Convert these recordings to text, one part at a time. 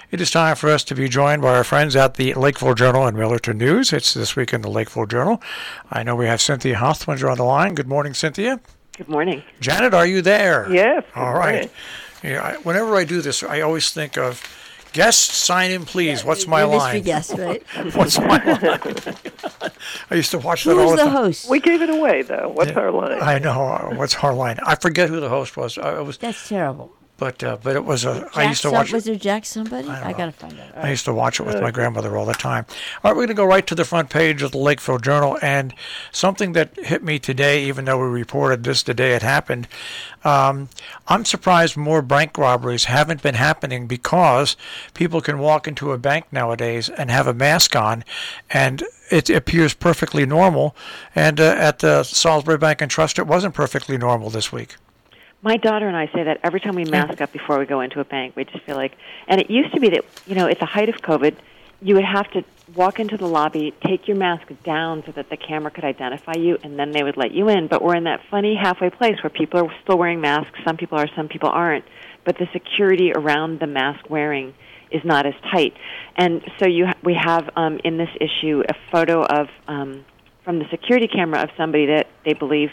It is time for us to be joined by our friends at the Lakeville Journal and Millerton News. It's This Week in the Lakeville Journal. I know we have Cynthia Hothwinger on the line. Good morning, Cynthia. Good morning. Janet, are you there? Yes. All right. Yeah, whenever I do this, I always think of guest sign in, please. What's my line? Mystery guest, right? What's my line? I used to watch that all Who's the the time. host? We gave it away, though. What's our line? I know. What's our line? I forget who the host was. That's terrible. But it was a. I Jack used to watch. Was there Jack somebody? I I got to find out. I used to watch it with my grandmother all the time. All right, we're going to go right to the front page of the Lakeville Journal, and something that hit me today, even though we reported this the day it happened, I'm surprised more bank robberies haven't been happening because people can walk into a bank nowadays and have a mask on, and it appears perfectly normal. And at the Salisbury Bank and Trust, it wasn't perfectly normal this week. My daughter and I say that every time we mask up before we go into a bank. We just feel like, and it used to be that, at the height of COVID, you would have to walk into the lobby, take your mask down so that the camera could identify you, and then they would let you in. But we're in that funny halfway place where people are still wearing masks. Some people are, some people aren't. But the security around the mask wearing is not as tight. And so we have in this issue a photo of from the security camera of somebody that they believe,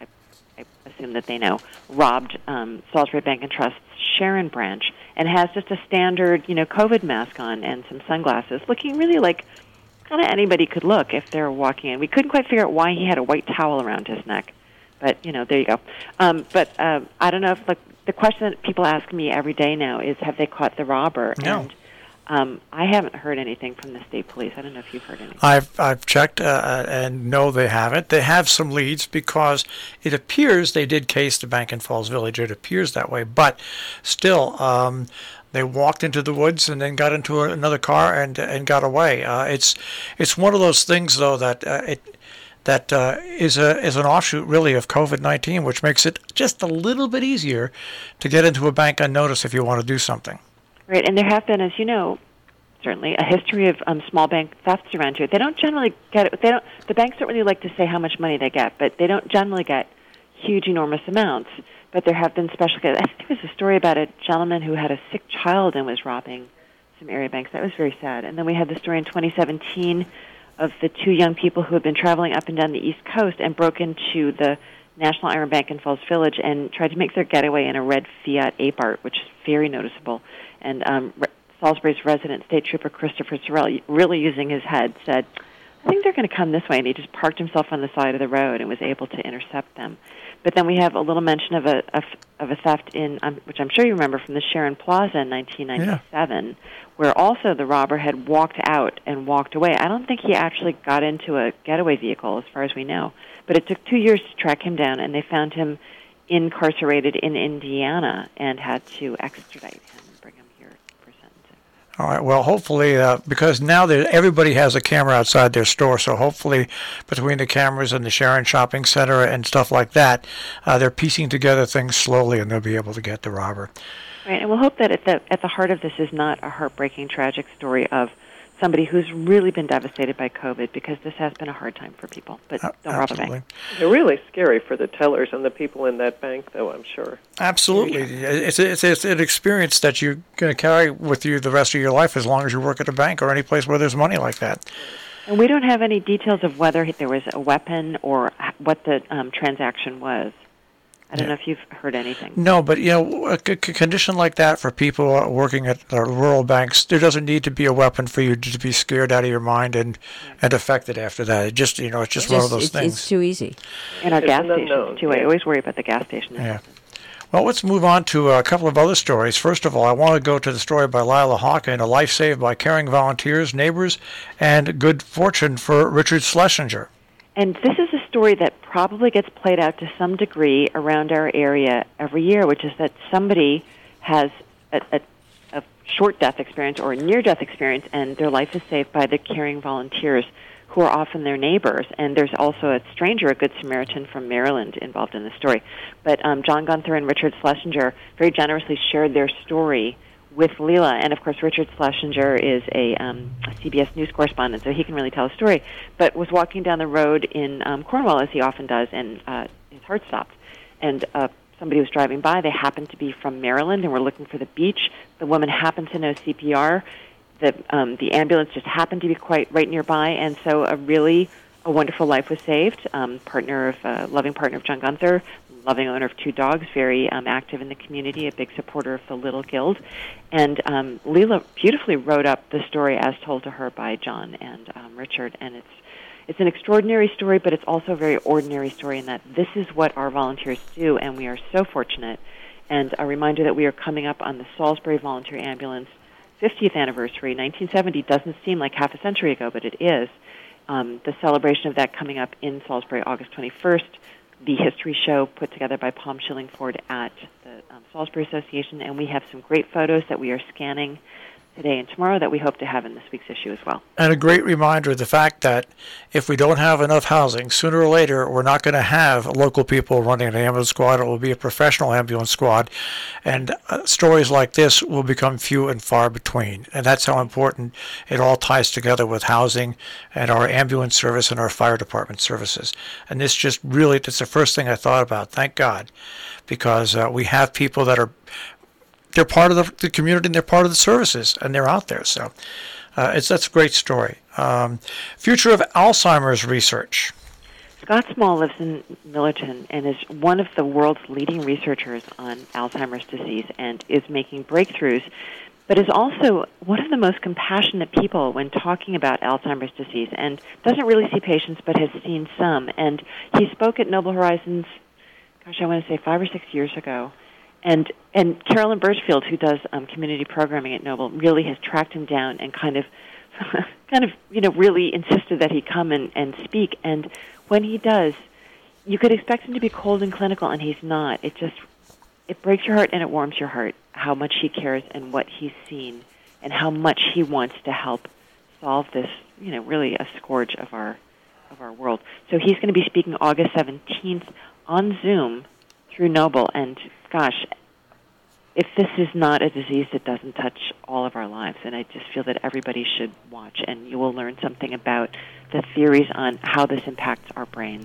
I assume that they know, robbed Salisbury Bank and Trust's Sharon branch, and has just a standard, COVID mask on and some sunglasses, looking really like kind of anybody could look if they're walking in. We couldn't quite figure out why he had a white towel around his neck, but, there you go. But I don't know if, the question that people ask me every day now is, have they caught the robber? No. And I haven't heard anything from the state police. I don't know if you've heard anything. I've checked, and no, they haven't. They have some leads because it appears they did case the bank in Falls Village. It appears that way, but still, they walked into the woods and then got into another car and got away. It's one of those things, though, that is an offshoot really of COVID-19, which makes it just a little bit easier to get into a bank unnoticed if you want to do something. Right, and there have been, as you know, certainly a history of small bank thefts around here. They don't generally get it. The banks don't really like to say how much money they get, but they don't generally get huge, enormous amounts. But there have been special cases. I think there was a story about a gentleman who had a sick child and was robbing some area banks. That was very sad. And then we had the story in 2017 of the two young people who had been traveling up and down the East Coast and broke into the National Iron Bank in Falls Village and tried to make their getaway in a red Fiat Abarth, which is very noticeable. And Salisbury's resident state trooper, Christopher Sorrell, really using his head, said, I think they're going to come this way. And he just parked himself on the side of the road and was able to intercept them. But then we have a little mention of a theft in, which I'm sure you remember from the Sharon Plaza in 1997, where also the robber had walked out and walked away. I don't think he actually got into a getaway vehicle, as far as we know. But it took 2 years to track him down, and they found him incarcerated in Indiana and had to extradite him and bring him here for sentencing. All right. Well, hopefully, because now everybody has a camera outside their store, so hopefully between the cameras and the Sharon Shopping Center and stuff like that, they're piecing together things slowly, and they'll be able to get the robber. Right, and we'll hope that at the heart of this is not a heartbreaking, tragic story of somebody who's really been devastated by COVID, because this has been a hard time for people. But don't rob a bank. They're really scary for the tellers and the people in that bank, though, I'm sure. Absolutely. It's an experience that you're going to carry with you the rest of your life as long as you work at a bank or any place where there's money like that. And we don't have any details of whether there was a weapon or what the transaction was. I don't know if you've heard anything. No, but, a condition like that for people working at the rural banks, there doesn't need to be a weapon for you to be scared out of your mind and affected after that. It just, it's just one of those things. It's too easy. And our gas stations, too. I always worry about the gas station. Yeah. Well, let's move on to a couple of other stories. First of all, I want to go to the story by Lila Hawken, a life saved by caring volunteers, neighbors, and good fortune for Richard Schlesinger. And this is a story that probably gets played out to some degree around our area every year, which is that somebody has a short death experience or a near-death experience, and their life is saved by the caring volunteers who are often their neighbors. And there's also a stranger, a Good Samaritan from Maryland, involved in the story. But John Gunther and Richard Schlesinger very generously shared their story with Leela. And, of course, Richard Schlesinger is a CBS News correspondent, so he can really tell a story, but was walking down the road in Cornwall, as he often does, and his heart stopped. And somebody was driving by. They happened to be from Maryland and were looking for the beach. The woman happened to know CPR. The ambulance just happened to be quite right nearby, and so a wonderful life was saved. Loving partner of John Gunther, loving owner of 2 dogs, very active in the community, a big supporter of the Little Guild. And Leela beautifully wrote up the story as told to her by John and Richard, and it's an extraordinary story, but it's also a very ordinary story in that this is what our volunteers do, and we are so fortunate. And a reminder that we are coming up on the Salisbury Volunteer Ambulance 50th anniversary. 1970 doesn't seem like half a century ago, but it is. The celebration of that coming up in Salisbury, August 21st. The history show put together by Palm Schillingford at the Salisbury Association, and we have some great photos that we are scanning today and tomorrow that we hope to have in this week's issue as well. And a great reminder of the fact that if we don't have enough housing, sooner or later we're not going to have local people running an ambulance squad. It will be a professional ambulance squad. And stories like this will become few and far between. And that's how important it all ties together with housing and our ambulance service and our fire department services. And this just really, that's the first thing I thought about. Thank God. Because we have people that they're part of the community and they're part of the services and they're out there. So that's a great story. Future of Alzheimer's research. Scott Small lives in Millerton and is one of the world's leading researchers on Alzheimer's disease and is making breakthroughs, but is also one of the most compassionate people when talking about Alzheimer's disease and doesn't really see patients but has seen some. And he spoke at Noble Horizons, I want to say 5 or 6 years ago. And Carolyn Birchfield, who does community programming at Noble, really has tracked him down and kind of really insisted that he come and speak. And when he does, you could expect him to be cold and clinical, and he's not. It breaks your heart and it warms your heart how much he cares and what he's seen and how much he wants to help solve this, really a scourge of our world. So he's going to be speaking August 17th on Zoom through Noble, and gosh, if this is not a disease that doesn't touch all of our lives, and I just feel that everybody should watch, and you will learn something about the theories on how this impacts our brains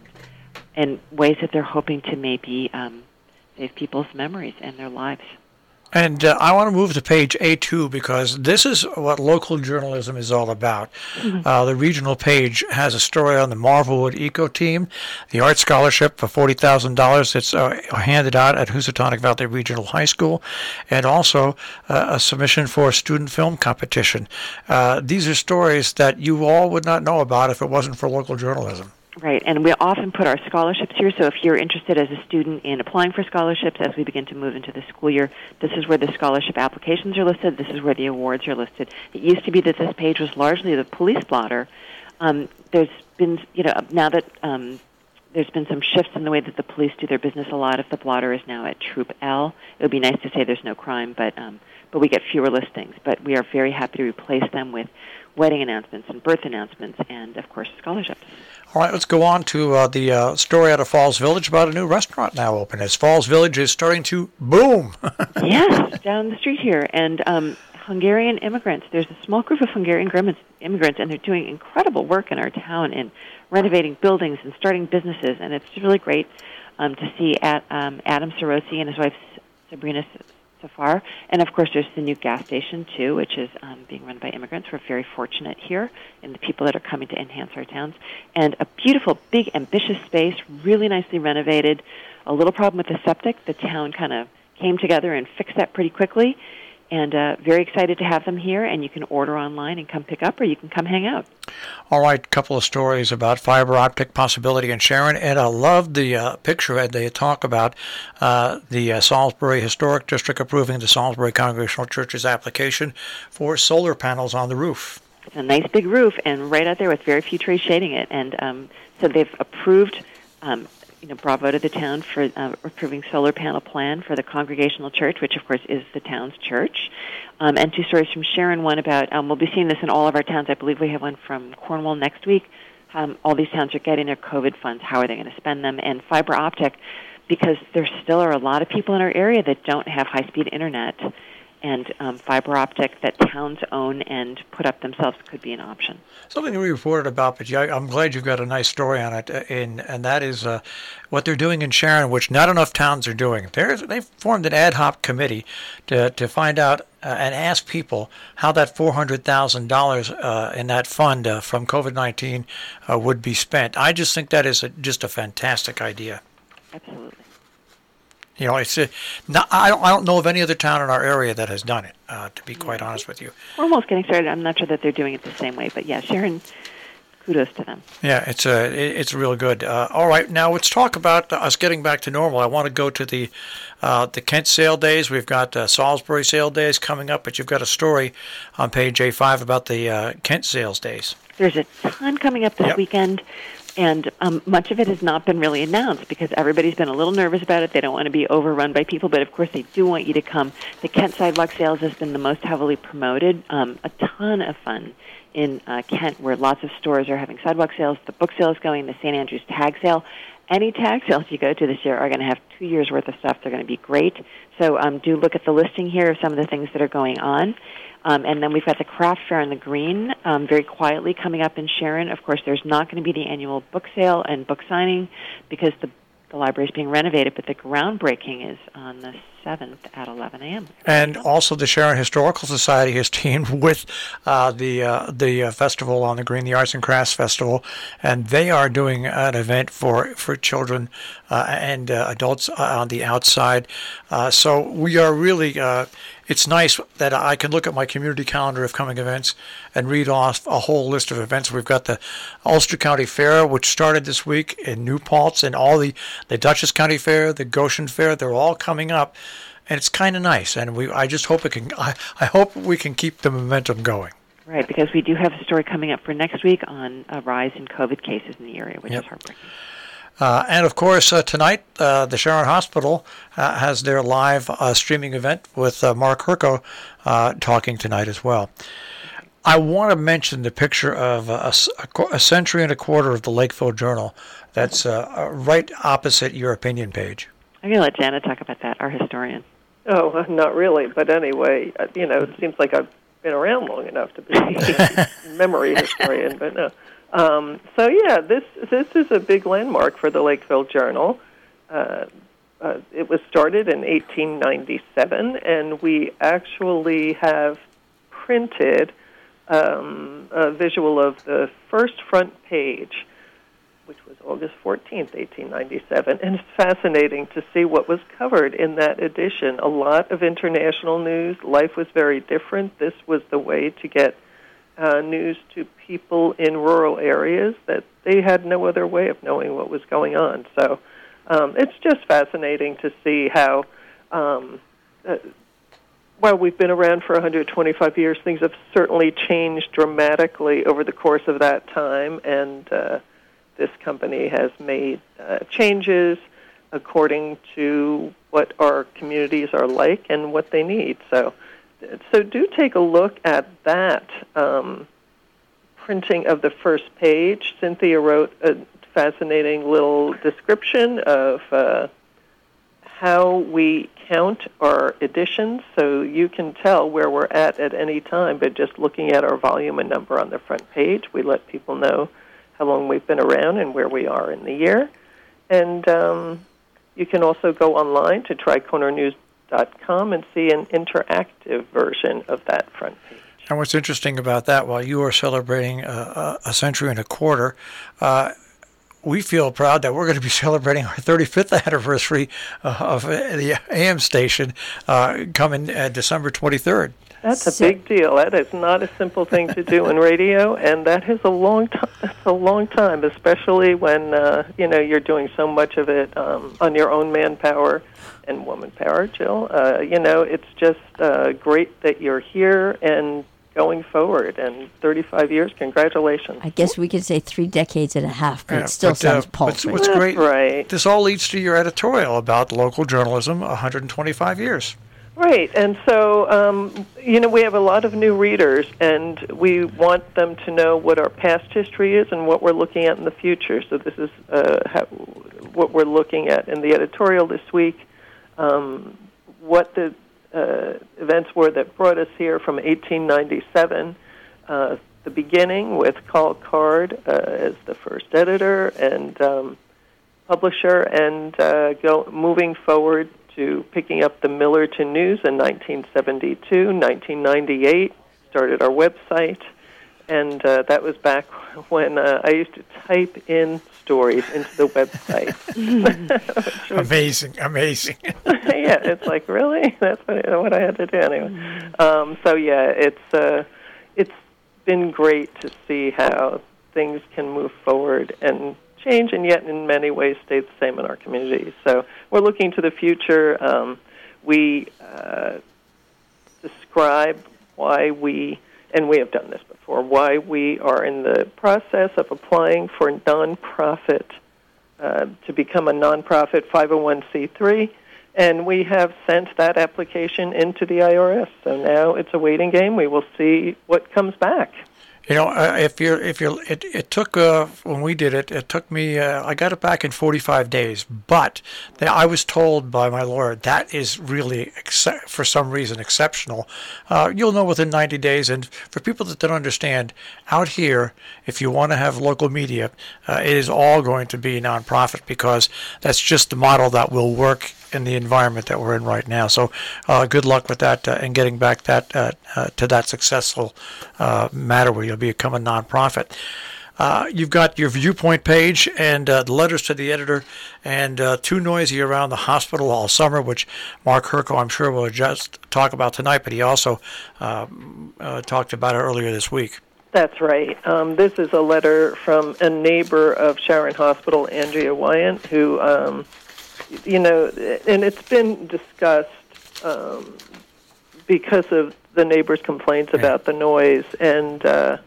and ways that they're hoping to maybe save people's memories and their lives. And I want to move to page A2 because this is what local journalism is all about. Mm-hmm. The regional page has a story on the Marvelwood Eco Team, the art scholarship for $40,000 that's handed out at Housatonic Valley Regional High School, and also a submission for a student film competition. These are stories that you all would not know about if it wasn't for local journalism. Right, and we often put our scholarships here, so if you're interested as a student in applying for scholarships as we begin to move into the school year, this is where the scholarship applications are listed, this is where the awards are listed. It used to be that this page was largely the police blotter. There's been, now that there's been some shifts in the way that the police do their business, a lot of the blotter is now at Troop L. It would be nice to say there's no crime, but we get fewer listings. But we are very happy to replace them with wedding announcements and birth announcements and, of course, scholarships. All right, let's go on to the story out of Falls Village about a new restaurant now open, as Falls Village is starting to boom. Yes, down the street here. And Hungarian immigrants, there's a small group of Hungarian immigrants, and they're doing incredible work in our town in renovating buildings and starting businesses. And it's really great to see Adam Sarosi and his wife Sabrina Safar. And, of course, there's the new gas station, too, which is being run by immigrants. We're very fortunate here in the people that are coming to enhance our towns. And a beautiful, big, ambitious space, really nicely renovated. A little problem with the septic. The town kind of came together and fixed that pretty quickly. And very excited to have them here, and you can order online and come pick up, or you can come hang out. All right, couple of stories about fiber optic possibility in Sharon, and I love the picture that they talk about the Salisbury Historic District approving the Salisbury Congregational Church's application for solar panels on the roof. It's a nice big roof, and right out there with very few trees shading it, and so they've approved. Bravo to the town for approving solar panel plan for the Congregational Church, which, of course, is the town's church. And two stories from Sharon, one about, we'll be seeing this in all of our towns. I believe we have one from Cornwall next week. All these towns are getting their COVID funds. How are they going to spend them? And fiber optic, because there still are a lot of people in our area that don't have high-speed internet. and fiber optic that towns own and put up themselves could be an option. Something we reported about, but I'm glad you've got a nice story on it, and that is what they're doing in Sharon, which not enough towns are doing. They've formed an ad hoc committee to find out and ask people how that $400,000 in that fund from COVID-19 would be spent. I just think that is just a fantastic idea. Absolutely. You know, it's I don't know of any other town in our area that has done it. To be quite honest with you, We're almost getting started. I'm not sure that they're doing it the same way, but yeah, Sharon, kudos to them. yeah, it's real good. All right, now let's talk about us getting back to normal. I want to go to the Kent sale days. We've got Salisbury sale days coming up, but you've got a story on page A5 about the Kent sales days. There's a ton coming up this weekend. And much of it has not been really announced because everybody's been a little nervous about it. They don't want to be overrun by people, but of course they do want you to come. The Kent Sidewalk Sales has been the most heavily promoted. A ton of fun in Kent where lots of stores are having sidewalk sales. The book sale is going, the St. Andrew's tag sale. Any tag sales you go to this year are going to have 2 years' worth of stuff. They're going to be great. So do look at the listing here of some of the things that are going on. And then we've got the craft fair on the green very quietly coming up in Sharon. Of course, there's not going to be the annual book sale and book signing because the library is being renovated, but the groundbreaking is on the 7th at 11 a.m. And also the Sharon Historical Society has teamed with the festival on the green, the Arts and Crafts Festival, and they are doing an event for children and adults on the outside. So we are really... it's nice that I can look at my community calendar of coming events and read off a whole list of events. We've got the Ulster County Fair, which started this week in New Paltz, and all the Dutchess County Fair, the Goshen Fair, they're all coming up, and it's kind of nice. And I just hope it can. I hope we can keep the momentum going. Right, because we do have a story coming up for next week on a rise in COVID cases in the area, which is heartbreaking. And, of course, tonight, the Sharon Hospital has their live streaming event with Mark Herko talking tonight as well. I want to mention the picture of a century and a quarter of the Lakeville Journal. That's right opposite your opinion page. I'm going to let Janet talk about that, our historian. Oh, not really. But anyway, it seems like I've been around long enough to be a memory historian, but no. So yeah, this is a big landmark for the Lakeville Journal. It was started in 1897, and we actually have printed a visual of the first front page, which was August 14th, 1897, and it's fascinating to see what was covered in that edition. A lot of international news. Life was very different. This was the way to get news to people in rural areas that they had no other way of knowing what was going on. So it's just fascinating to see how, while we've been around for 125 years, things have certainly changed dramatically over the course of that time, and this company has made changes according to what our communities are like and what they need. So do take a look at that printing of the first page. Cynthia wrote a fascinating little description of how we count our editions, so you can tell where we're at any time by just looking at our volume and number on the front page. We let people know how long we've been around and where we are in the year. And you can also go online to tricornernews.com and see an interactive version of that front page. And what's interesting about that, while you are celebrating a century and a quarter, we feel proud that we're going to be celebrating our 35th anniversary of the AM station coming December 23rd. That's a big deal. That is not a simple thing to do in radio, and that is a long time. That's a long time, especially when you're doing so much of it on your own manpower and woman power, Jill. It's just great that you're here and going forward. And 35 years, congratulations. I guess we could say 3 decades and a half, but it still sounds paltry. What's great? Right. This all leads to your editorial about local journalism, 125 years. Right, and so, we have a lot of new readers, and we want them to know what our past history is and what we're looking at in the future. So this is what we're looking at in the editorial this week, what the events were that brought us here from 1897. The beginning with Carl Card as the first editor and publisher, and moving forward to picking up the Millerton News in 1972, 1998, started our website, and that was back when I used to type in stories into the website. Amazing. Yeah, it's like, really? That's what I had to do anyway. So yeah, it's been great to see how things can move forward and change, and yet in many ways stay the same in our community. So we're looking to the future. We describe why we, and we have done this before, why we are in the process of applying for nonprofit, to become a nonprofit 501c3, and we have sent that application into the IRS. So now it's a waiting game. We will see what comes back. You know, it took, when we did it, it took me, I got it back in 45 days, but I was told by my lawyer that is really, for some reason, exceptional. You'll know within 90 days, and for people that don't understand, out here, if you want to have local media, it is all going to be nonprofit, because that's just the model that will work in the environment that we're in right now. So good luck with that and getting back that to that successful matter where you'll become a nonprofit. You've got your viewpoint page and the letters to the editor, and Too Noisy Around the Hospital All Summer, which Mark Herco, I'm sure, will just talk about tonight, but he also talked about it earlier this week. That's right. This is a letter from a neighbor of Sharon Hospital, Andrea Wyant, who and it's been discussed because of the neighbors' complaints about the noise, and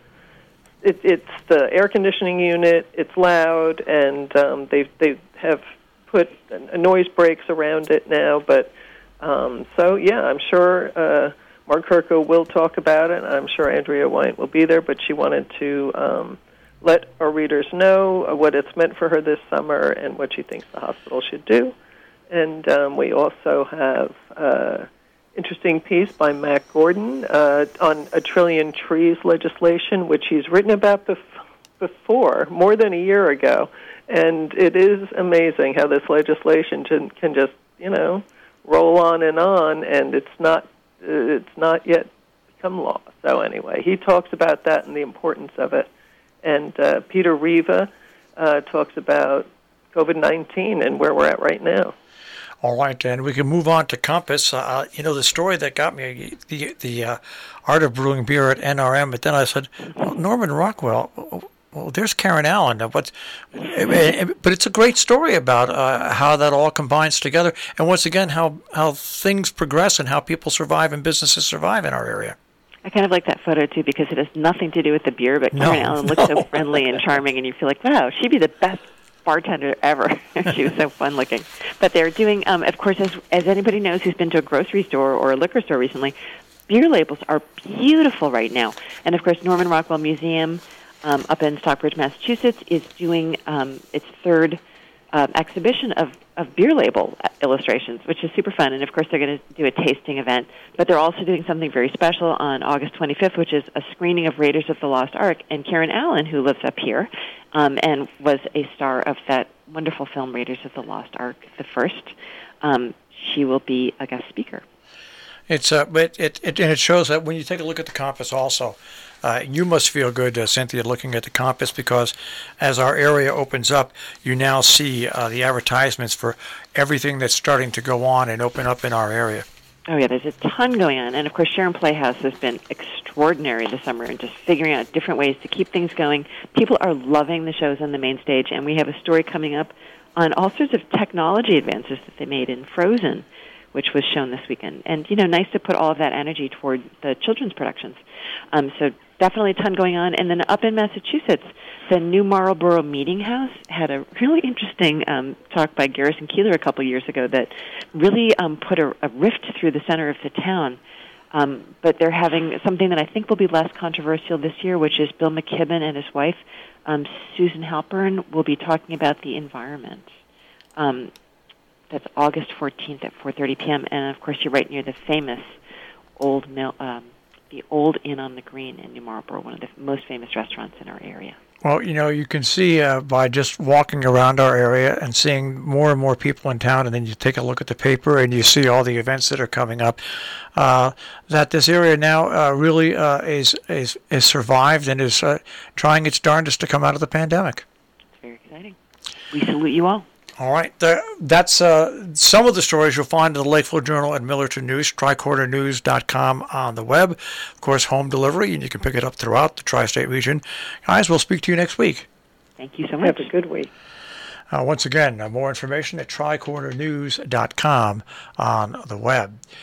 it's the air conditioning unit. It's loud, and they have put noise breaks around it now. But so yeah, I'm sure Mark Herco will talk about it. I'm sure Andrea Wyant will be there, but she wanted to let our readers know what it's meant for her this summer and what she thinks the hospital should do. And we also have an interesting piece by Matt Gordon on a trillion trees legislation, which he's written about before, more than a year ago. And it is amazing how this legislation can just, roll on, and it's not yet become law. So anyway, he talks about that and the importance of it. And Peter Riva talks about COVID-19 and where we're at right now. All right, and we can move on to Compass. The story that got me, the art of brewing beer at NRM, but then I said, well, Norman Rockwell, well, there's Karen Allen. But it's a great story about how that all combines together, and once again, how things progress and how people survive and businesses survive in our area. I kind of like that photo, too, because it has nothing to do with the beer, but Karen Allen looks so friendly and charming, and you feel like, wow, she'd be the best bartender ever. She was so fun-looking. But they're doing, of course, as anybody knows who's been to a grocery store or a liquor store recently, beer labels are beautiful right now. And, of course, Norman Rockwell Museum up in Stockbridge, Massachusetts, is doing its third exhibition of beer label illustrations, which is super fun. And, of course, they're going to do a tasting event. But they're also doing something very special on August 25th, which is a screening of Raiders of the Lost Ark. And Karen Allen, who lives up here and was a star of that wonderful film, Raiders of the Lost Ark, the first, she will be a guest speaker. But it shows that when you take a look at the Compass also, you must feel good, Cynthia, looking at the Compass, because as our area opens up, you now see the advertisements for everything that's starting to go on and open up in our area. Oh, yeah, there's a ton going on. And, of course, Sharon Playhouse has been extraordinary this summer in just figuring out different ways to keep things going. People are loving the shows on the main stage, and we have a story coming up on all sorts of technology advances that they made in Frozen, which was shown this weekend. And, nice to put all of that energy toward the children's productions. So definitely a ton going on. And then up in Massachusetts, the New Marlborough Meeting House had a really interesting talk by Garrison Keillor a couple years ago that really put a rift through the center of the town. But they're having something that I think will be less controversial this year, which is Bill McKibben and his wife, Susan Halpern, will be talking about the environment. That's August 14th at 4:30 p.m. And of course, you're right near the famous old the Old Inn on the Green in New Marlborough, one of the most famous restaurants in our area. Well, you can see by just walking around our area and seeing more and more people in town, and then you take a look at the paper and you see all the events that are coming up, that this area now really is survived and is trying its darndest to come out of the pandemic. It's very exciting. We salute you all. All right, that's some of the stories you'll find in the Lakeville Journal and Millerton News, tricornernews.com on the web. Of course, home delivery, and you can pick it up throughout the tri-state region. Guys, we'll speak to you next week. Thank you so much. Have a good week. Once again, more information at tricornernews.com on the web.